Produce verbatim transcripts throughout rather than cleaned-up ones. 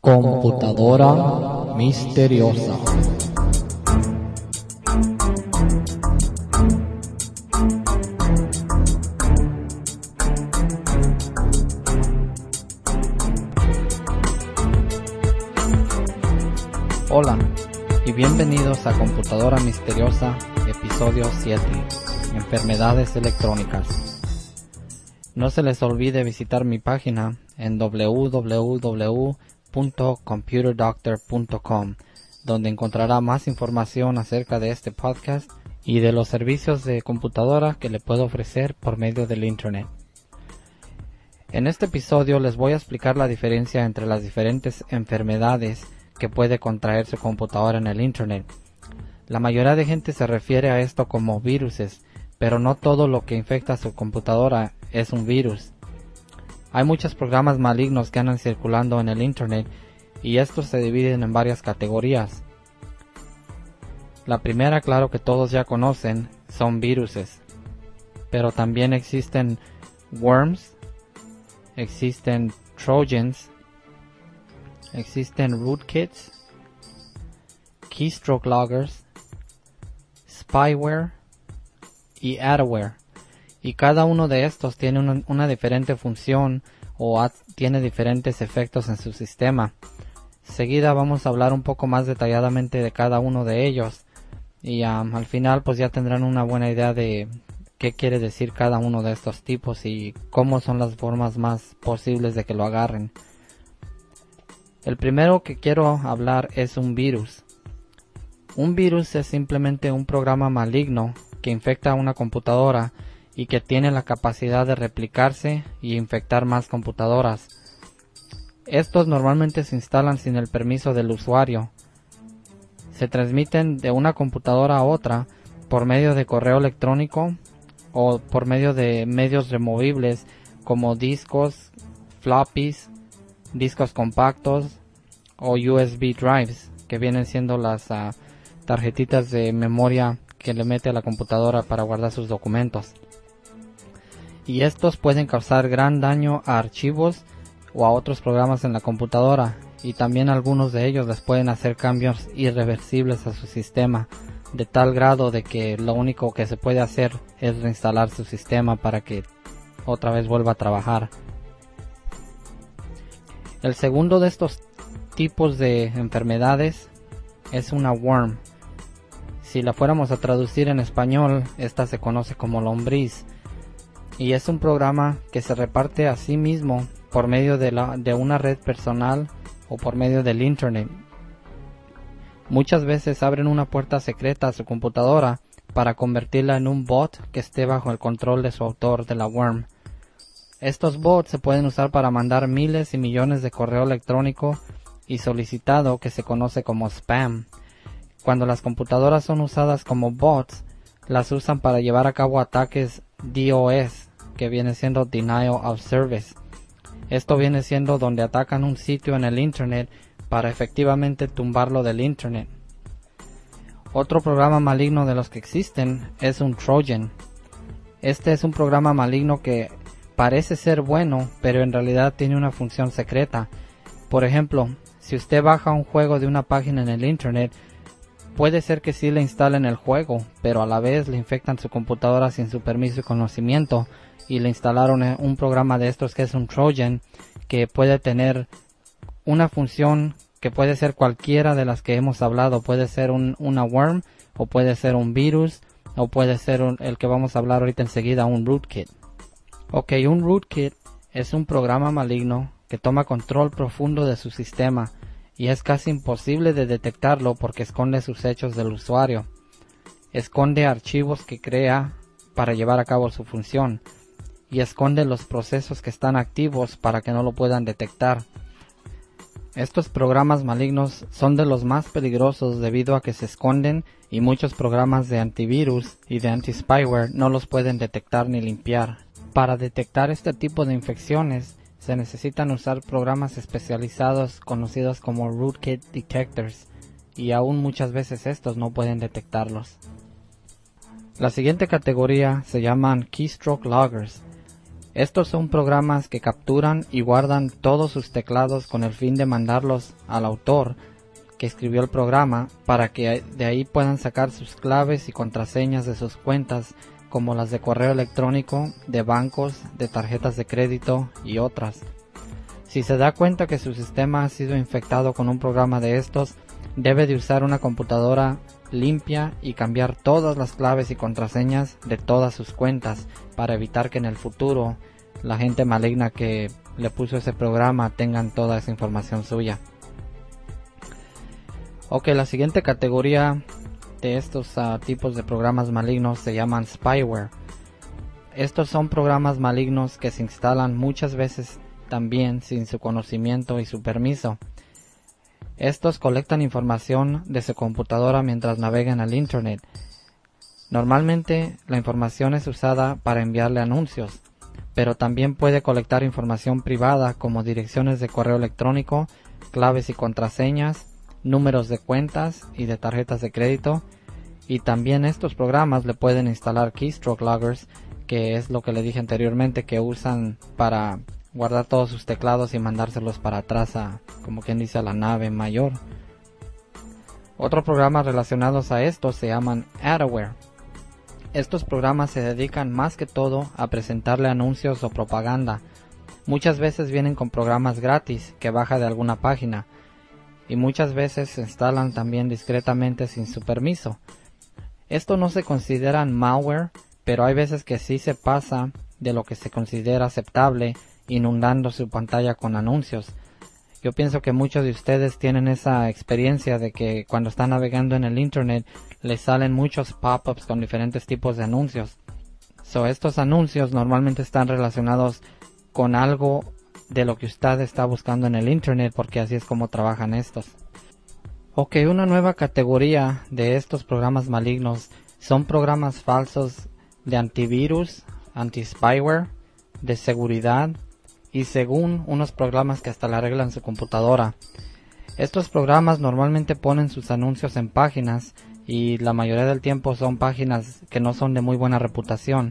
Computadora misteriosa. Hola y bienvenidos a Computadora Misteriosa, episodio siete, Enfermedades electrónicas. No se les olvide visitar mi página en doble u doble u doble u punto computer doctor punto com, donde encontrará más información acerca de este podcast y de los servicios de computadora que le puedo ofrecer por medio del Internet. En este episodio les voy a explicar la diferencia entre las diferentes enfermedades que puede contraer su computadora en el Internet. La mayoría de gente se refiere a esto como viruses, pero no todo lo que infecta su computadora es un virus. Hay muchos programas malignos que andan circulando en el Internet y estos se dividen en varias categorías. La primera, claro que todos ya conocen, son viruses, pero también existen worms, existen trojans, existen rootkits, keystroke loggers, spyware y adware, y cada uno de estos tiene una, una diferente función o ha, tiene diferentes efectos en su sistema. Seguida vamos a hablar un poco más detalladamente de cada uno de ellos y um, al final pues ya tendrán una buena idea de qué quiere decir cada uno de estos tipos y cómo son las formas más posibles de que lo agarren. El primero que quiero hablar es un virus. Un virus es simplemente un programa maligno que infecta una computadora y que tiene la capacidad de replicarse y infectar más computadoras. Estos normalmente se instalan sin el permiso del usuario. Se transmiten de una computadora a otra por medio de correo electrónico o por medio de medios removibles como discos, floppies, discos compactos o U S B drives, que vienen siendo las uh, tarjetitas de memoria que le mete a la computadora para guardar sus documentos. Y estos pueden causar gran daño a archivos o a otros programas en la computadora, y también algunos de ellos les pueden hacer cambios irreversibles a su sistema, de tal grado de que lo único que se puede hacer es reinstalar su sistema para que otra vez vuelva a trabajar. El segundo de estos tipos de enfermedades es una worm. Si la fuéramos a traducir en español, esta se conoce como lombriz, y es un programa que se reparte a sí mismo por medio de, la, de una red personal o por medio del Internet. Muchas veces abren una puerta secreta a su computadora para convertirla en un bot que esté bajo el control de su autor, de la worm. Estos bots se pueden usar para mandar miles y millones de correo electrónico y solicitado que se conoce como spam. Cuando las computadoras son usadas como bots, las usan para llevar a cabo ataques D O S, que viene siendo Denial of Service. Esto viene siendo donde atacan un sitio en el Internet para efectivamente tumbarlo del Internet. Otro programa maligno de los que existen es un Trojan. Este es un programa maligno que parece ser bueno, pero en realidad tiene una función secreta. Por ejemplo, si usted baja un juego de una página en el Internet, puede ser que sí le instalen el juego, pero a la vez le infectan su computadora sin su permiso y conocimiento, y le instalaron un programa de estos que es un Trojan, que puede tener una función que puede ser cualquiera de las que hemos hablado. Puede ser un, una worm, o puede ser un virus, o puede ser un, el que vamos a hablar ahorita enseguida, un rootkit. Ok, un rootkit es un programa maligno que toma control profundo de su sistema y es casi imposible de detectarlo porque esconde sus hechos del usuario. Esconde archivos que crea para llevar a cabo su función y esconde los procesos que están activos para que no lo puedan detectar. Estos programas malignos son de los más peligrosos debido a que se esconden y muchos programas de antivirus y de anti-spyware no los pueden detectar ni limpiar. Para detectar este tipo de infecciones se necesitan usar programas especializados conocidos como rootkit detectors, y aún muchas veces estos no pueden detectarlos. La siguiente categoría se llaman keystroke loggers. Estos son programas que capturan y guardan todos sus teclados con el fin de mandarlos al autor que escribió el programa para que de ahí puedan sacar sus claves y contraseñas de sus cuentas, como las de correo electrónico, de bancos, de tarjetas de crédito y otras. Si se da cuenta que su sistema ha sido infectado con un programa de estos, debe de usar una computadora limpia y cambiar todas las claves y contraseñas de todas sus cuentas para evitar que en el futuro la gente maligna que le puso ese programa tengan toda esa información suya. Ok, la siguiente categoría de estos uh, tipos de programas malignos se llaman spyware. Estos son programas malignos que se instalan muchas veces también sin su conocimiento y su permiso. Estos colectan información de su computadora mientras navegan al internet. Normalmente la información es usada para enviarle anuncios, pero también puede colectar información privada como direcciones de correo electrónico, claves y contraseñas, números de cuentas y de tarjetas de crédito, y también estos programas le pueden instalar keystroke loggers, que es lo que le dije anteriormente, que usan para guardar todos sus teclados y mandárselos para atrás a, como quien dice, a la nave mayor. Otros programas relacionados a estos se llaman adware. Estos programas se dedican más que todo a presentarle anuncios o propaganda. Muchas veces vienen con programas gratis que baja de alguna página, y muchas veces se instalan también discretamente sin su permiso. Esto no se consideran malware, pero hay veces que sí se pasa de lo que se considera aceptable, inundando su pantalla con anuncios. Yo pienso que muchos de ustedes tienen esa experiencia de que cuando están navegando en el internet les salen muchos pop-ups con diferentes tipos de anuncios. So, estos anuncios normalmente están relacionados con algo de lo que usted está buscando en el internet, porque así es como trabajan estos. Ok, una nueva categoría de estos programas malignos son programas falsos de antivirus, anti-spyware, de seguridad y según unos programas que hasta le arreglan su computadora. Estos programas normalmente ponen sus anuncios en páginas y la mayoría del tiempo son páginas que no son de muy buena reputación,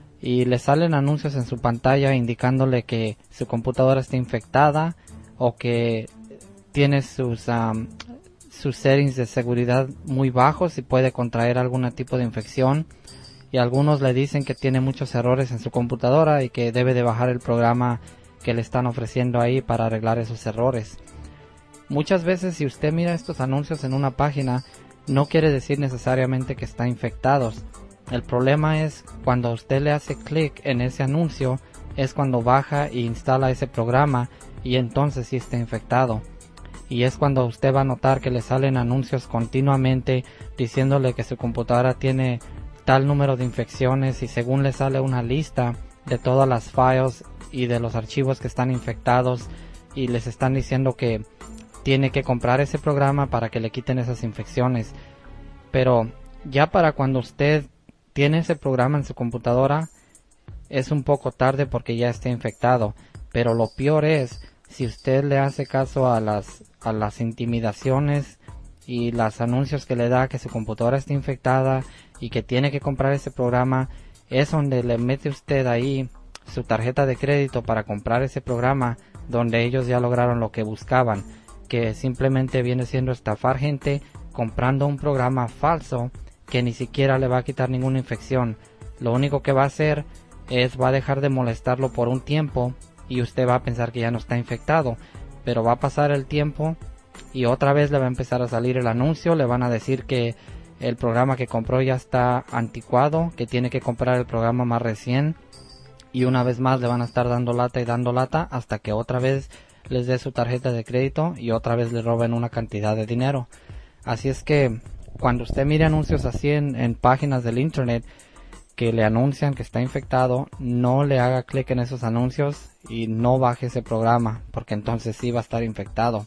y le salen anuncios en su pantalla indicándole que su computadora está infectada o que tiene sus um, sus settings de seguridad muy bajos y puede contraer algún tipo de infección, y algunos le dicen que tiene muchos errores en su computadora y que debe de bajar el programa que le están ofreciendo ahí para arreglar esos errores. Muchas veces si usted mira estos anuncios en una página, no quiere decir necesariamente que está infectados. El problema es cuando usted le hace clic en ese anuncio, es cuando baja e instala ese programa y entonces sí está infectado. Y es cuando usted va a notar que le salen anuncios continuamente diciéndole que su computadora tiene tal número de infecciones, y según le sale una lista de todas las files y de los archivos que están infectados, y les están diciendo que tiene que comprar ese programa para que le quiten esas infecciones. Pero ya para cuando usted tiene ese programa en su computadora es un poco tarde porque ya está infectado. Pero lo peor es si usted le hace caso a las a las intimidaciones y los anuncios que le da que su computadora está infectada y que tiene que comprar ese programa. Es donde le mete usted ahí su tarjeta de crédito para comprar ese programa, donde ellos ya lograron lo que buscaban, que simplemente viene siendo estafar gente comprando un programa falso que ni siquiera le va a quitar ninguna infección. Lo único que va a hacer es va a dejar de molestarlo por un tiempo y usted va a pensar que ya no está infectado, pero va a pasar el tiempo y otra vez le va a empezar a salir el anuncio, le van a decir que el programa que compró ya está anticuado, que tiene que comprar el programa más recién, y una vez más le van a estar dando lata y dando lata hasta que otra vez les dé su tarjeta de crédito y otra vez le roben una cantidad de dinero. Así es que cuando usted mire anuncios así en, en páginas del internet que le anuncian que está infectado, no le haga clic en esos anuncios y no baje ese programa, porque entonces sí va a estar infectado.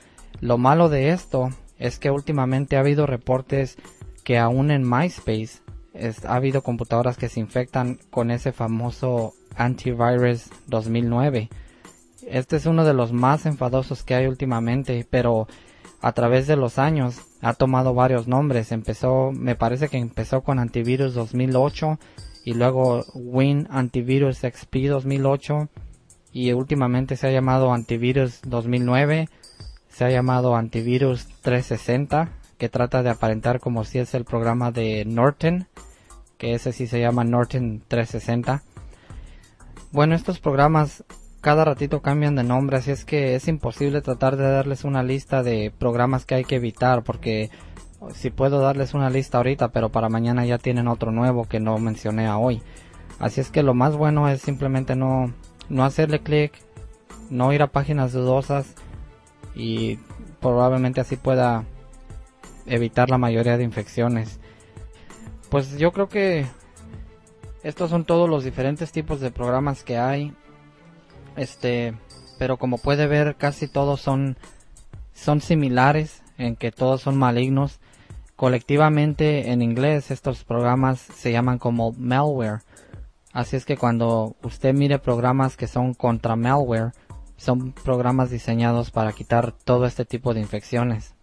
Lo malo de esto es que últimamente ha habido reportes que aún en MySpace es, ha habido computadoras que se infectan con ese famoso antivirus dos mil nueve. Este es uno de los más enfadosos que hay últimamente, pero a través de los años ha tomado varios nombres. Empezó, me parece que empezó con antivirus dos mil ocho y luego Win Antivirus X P dos mil ocho, y últimamente se ha llamado Antivirus dos mil nueve, se ha llamado Antivirus trescientos sesenta, que trata de aparentar como si es el programa de Norton, que ese sí se llama Norton trescientos sesenta. Bueno, estos programas cada ratito cambian de nombre, así es que es imposible tratar de darles una lista de programas que hay que evitar, porque si puedo darles una lista ahorita, pero para mañana ya tienen otro nuevo que no mencioné a hoy. Así es que lo más bueno es simplemente no, no hacerle clic, no ir a páginas dudosas, y probablemente así pueda evitar la mayoría de infecciones. Pues yo creo que estos son todos los diferentes tipos de programas que hay. Este, pero como puede ver, casi todos son son similares en que todos son malignos. Colectivamente en inglés estos programas se llaman como malware. Así es que cuando usted mire programas que son contra malware, son programas diseñados para quitar todo este tipo de infecciones.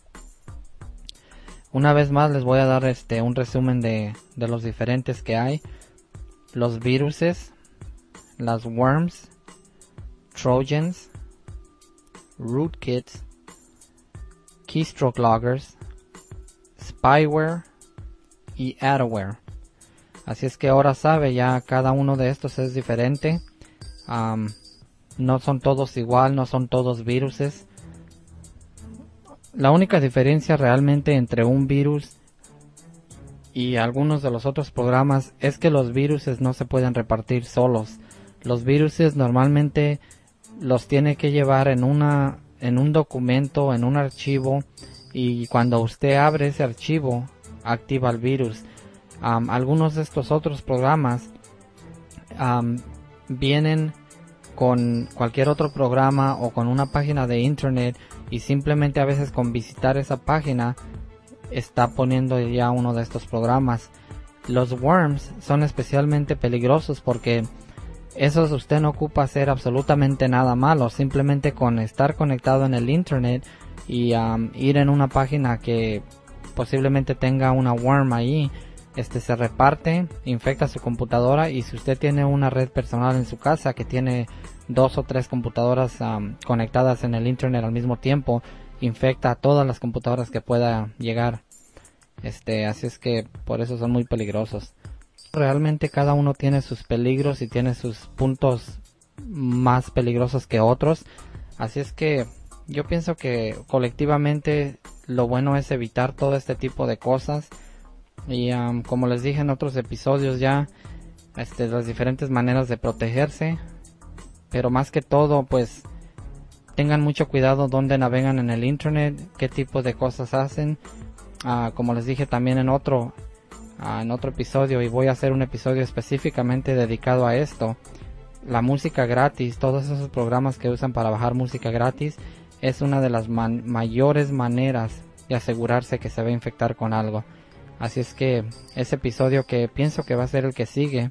Una vez más les voy a dar este un resumen de, de los diferentes que hay. Los viruses, las worms, trojans, rootkits, keystroke loggers, spyware y adware. Así es que ahora sabe, ya cada uno de estos es diferente. Um, no son todos igual, no son todos viruses. La única diferencia realmente entre un virus y algunos de los otros programas es que los viruses no se pueden repartir solos. Los viruses normalmente los tiene que llevar en una en un documento, en un archivo, y cuando usted abre ese archivo activa el virus. Um, algunos de estos otros programas um, vienen con cualquier otro programa o con una página de internet, y simplemente a veces con visitar esa página está poniendo ya uno de estos programas. Los worms son especialmente peligrosos porque esos usted no ocupa hacer absolutamente nada malo, simplemente con estar conectado en el internet y um, ir en una página que posiblemente tenga una worm ahí, este se reparte, infecta su computadora, y si usted tiene una red personal en su casa que tiene dos o tres computadoras um, conectadas en el internet al mismo tiempo, infecta a todas las computadoras que pueda llegar. Este, así es que por eso son muy peligrosos. Realmente cada uno tiene sus peligros y tiene sus puntos más peligrosos que otros. Así es que yo pienso que colectivamente lo bueno es evitar todo este tipo de cosas. Y um, como les dije en otros episodios ya, este, las diferentes maneras de protegerse. Pero más que todo, pues tengan mucho cuidado donde navegan en el internet, qué tipo de cosas hacen. Uh, como les dije también en otro uh, en otro episodio, y voy a hacer un episodio específicamente dedicado a esto, la música gratis, todos esos programas que usan para bajar música gratis, es una de las man- mayores maneras de asegurarse que se va a infectar con algo. Así es que ese episodio, que pienso que va a ser el que sigue,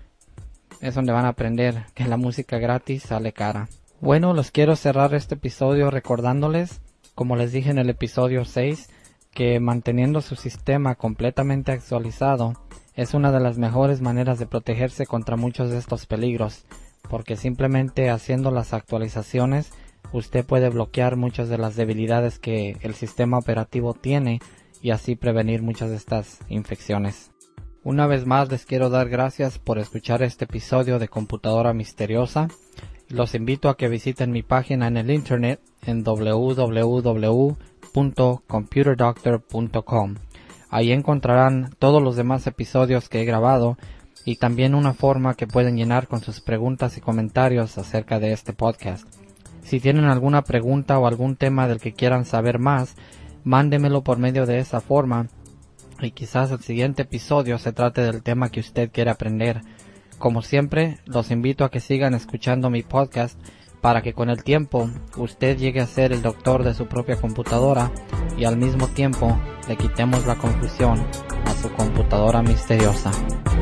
es donde van a aprender que la música gratis sale cara. Bueno, los quiero cerrar este episodio recordándoles, como les dije en el episodio seis, que manteniendo su sistema completamente actualizado es una de las mejores maneras de protegerse contra muchos de estos peligros, porque simplemente haciendo las actualizaciones usted puede bloquear muchas de las debilidades que el sistema operativo tiene y así prevenir muchas de estas infecciones. Una vez más les quiero dar gracias por escuchar este episodio de Computadora Misteriosa. Los invito a que visiten mi página en el internet en doble u doble u doble u punto computer doctor punto com. Ahí encontrarán todos los demás episodios que he grabado y también una forma que pueden llenar con sus preguntas y comentarios acerca de este podcast. Si tienen alguna pregunta o algún tema del que quieran saber más, mándemelo por medio de esa forma y quizás el siguiente episodio se trate del tema que usted quiere aprender. Como siempre, los invito a que sigan escuchando mi podcast para que con el tiempo usted llegue a ser el doctor de su propia computadora y al mismo tiempo le quitemos la confusión a su computadora misteriosa.